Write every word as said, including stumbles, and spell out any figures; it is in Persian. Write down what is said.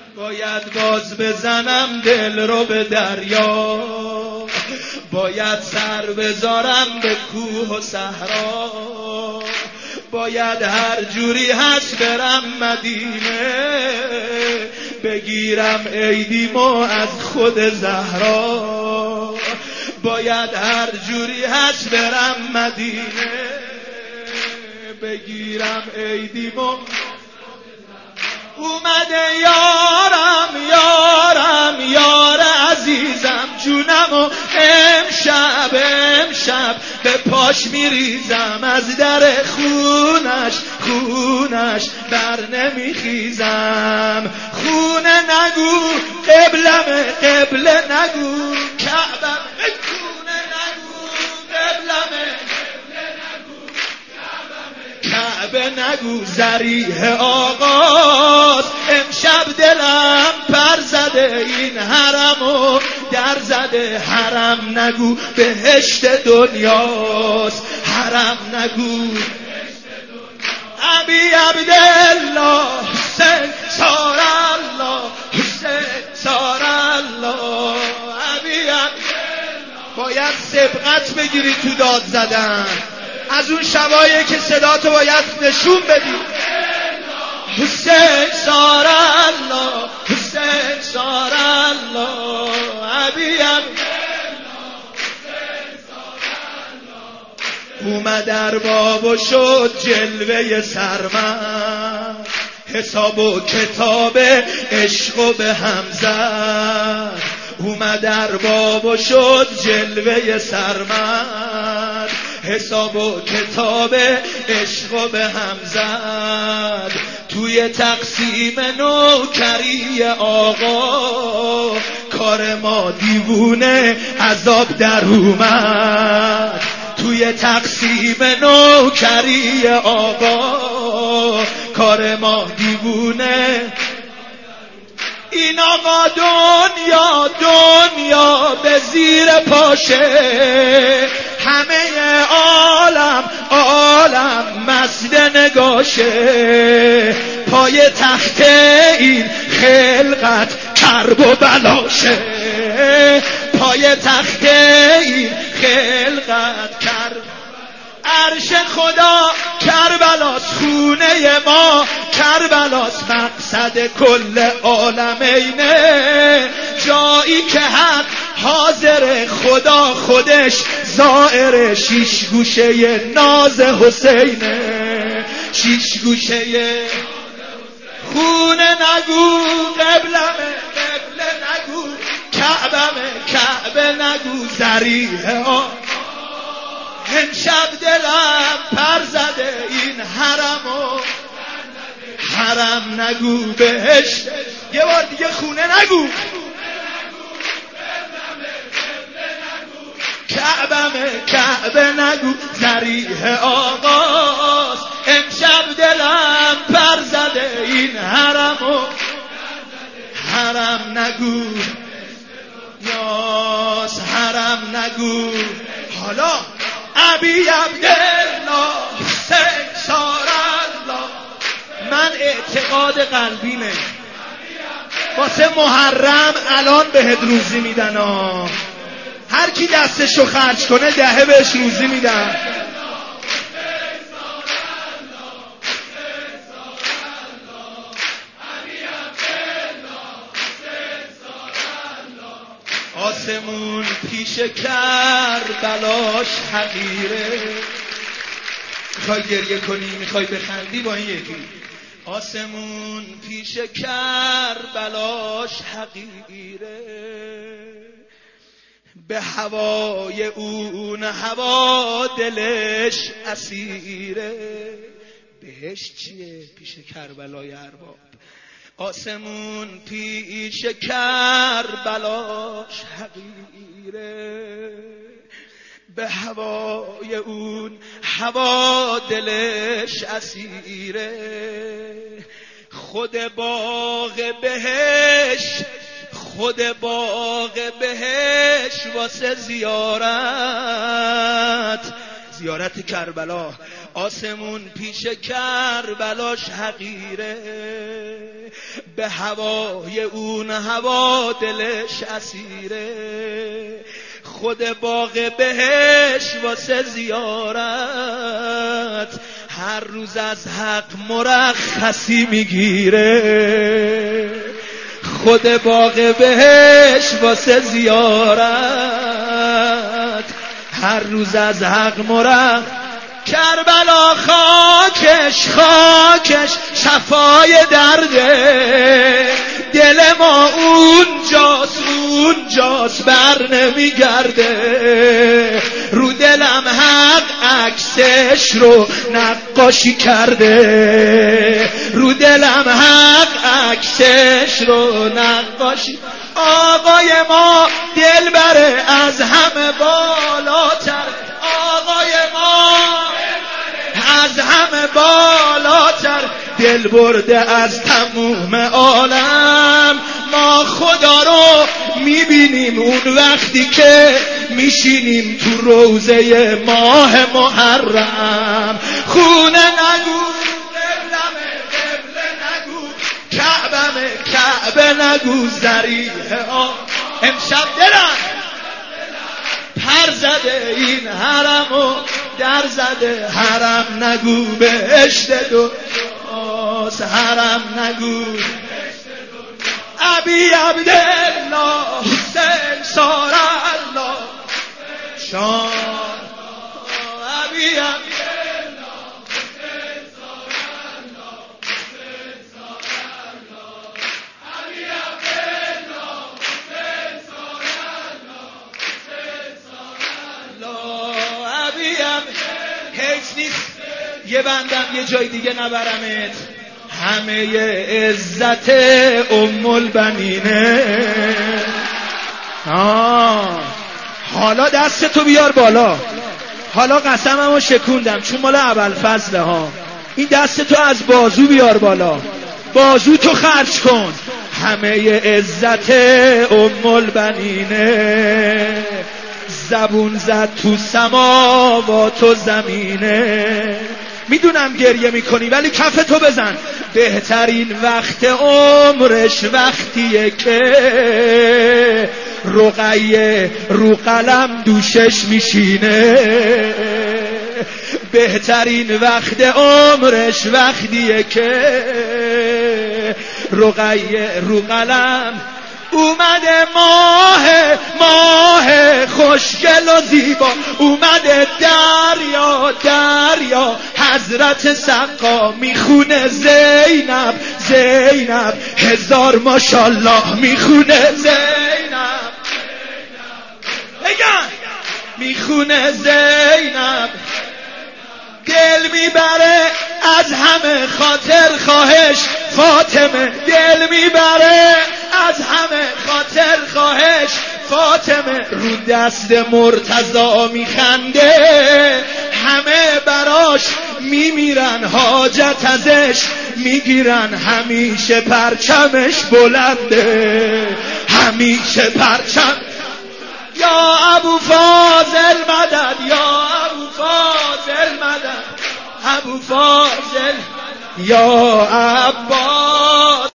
باید باز بزنم دل رو به دریا، باید سر بذارم به کوه و صحرا، باید هر جوری هست برم مدینه، بگیرم عیدیمو از خود زهرا، باید هر جوری هست برم مدینه، بگیرم عیدیمو. اومده یارم یارم یار عزیزم جونم و امشب امشب به پاش میریزم، از در خونش خونش بر نمیخیزم. خونه نگو قبلم قبله نگو کعبم، خونه نگو قبلم کعبه نگو ذریح آغاز. امشب دلم پر زده این حرمو در زده، حرم نگو بهشت دنیاست، حرم نگو. ابی عبدالله حسین سار الله حسین سار الله ابی عبدالله. باید سبقت بگیری تو داد زدن، از اون شبایی که صداتو باید نشون بدی. حسین سار الله حسین سار الله ابی اومد ارباب و شد جلوه سرمد، حساب و کتاب عشق و به هم زد. اومد ارباب و شد جلوه سرمد، حساب و کتاب عشق و به هم زد. توی تقسیم نوکری آقا کار ما دیوونه عذاب در اومد. توی تقسیم نوکری آقا کار ما دیوونه. این آقا دنیا دنیا به زیر پاشه، همه عالم عالم مست نگاشه. پای تخت این خلقت کرب و بلاشه، پای تخت این خلقت کرب. عرش خدا کربلاس، خونه ما کربلاس، مقصد کل عالمینه. جایی که حق حاضر خدا خودش زائر، شیش گوشه ناز حسینه، شیش گوشه. خونه نگو قبلمه قبله نگو کعبمه کعبه نگو ذریح آ. امشب دلم پر زده این حرمو، حرم نگو بهشت. یه بار دیگه خونه نگو کعبمه کعبه نگو ذریح آغاز. امشب دلم پر زده این حرمو، حرم نگو یاس حرم نگو. حالا ابی عبدالله حسین سار الله. من اعتقاد قلبیمه واسه محرم الان بهت روزی میدن ها. هر کی دستشو خرج کنه دهه بهش روزی میدن. آسمون پیش کربلاش حقیره. میخوای گریه کنی میخوای بخندی با این یکی. آسمون پیش کربلاش حقیره، به هوای اون هوا دلش اسیره. بهش چیه پیش کربلای ارباب؟ آسمون پیش کربلاش حقیره، به هوای اون هوا دلش اسیره. خود باغ بهش خود باغ بهش واسه زیارت زیارت کربلا. آسمون پیش کربلاش حقیره، به هوای اون هوا دلش اسیره، خود باغ بهش واسه زیارت هر روز از حق مرخصی میگیره، خود باغ بهش واسه زیارت هر روز از حق مرخصی. کربلا خاکش خاکش شفای درده، دل ما اونجاست اونجاست بر نمیگرده، رو دلم حق عکسش رو نقاشی کرده، رو دلم حق عکسش رو نقاشی. آقای ما دل بره از همه بالاتر، آقای ما از همه بالاتر، دل برده از تموم عالم. ما خدا رو میبینیم اون وقتی که میشینیم تو روزه ماه محرم. خونه نگو، قبلمه قبله نگو، کعبمه کعبه نگو، ذریعه آ امشب دلم پر زده این حرمو در زده، حرم نگو بهشت دنیاست، حرم نگو ابی عبدالله حسین سار الله شان، ابی عبدالله حسین سار الله، حسین سار الله، ابی عبدالله حسین سار الله، حسین سار الله، ابی عبدالله. هیچ نیست یه بندم یه جای دیگه نبرمت، همه عزت ام البنینه. آه حالا دست تو بیار بالا، حالا قسممو شکوندم چون مال ابوالفضل ها، این دست تو از بازو بیار بالا، بازو تو خرج کن. همه عزت ام البنینه، زبون زد تو سماوات و زمینه. میدونم گریه میکنی ولی کف تو بزن. بهترین وقت عمرش وقتیه که رقیه رو قلم دوشش میشینه، بهترین وقت عمرش وقتیه که رقیه رو قلم. اومده ماه ماه خوشگل و زیبا، اومده دریا دریا حضرت سقا، میخونه زینب زینب هزار ماشالله، میخونه زینب بگن میخونه زینب. دل میبره از همه خاطر خواهش فاطمه، دل میبره از همه خاطر خواهش فاطمه. رو دست مرتضی میخنده، همه براش میمیرن حاجت ازش میگیرن، همیشه پرچمش بلنده، همیشه پرچم. یا ابو فاضل مدد، یا ابو فاضل مدد، ابو فاضل یا عباس.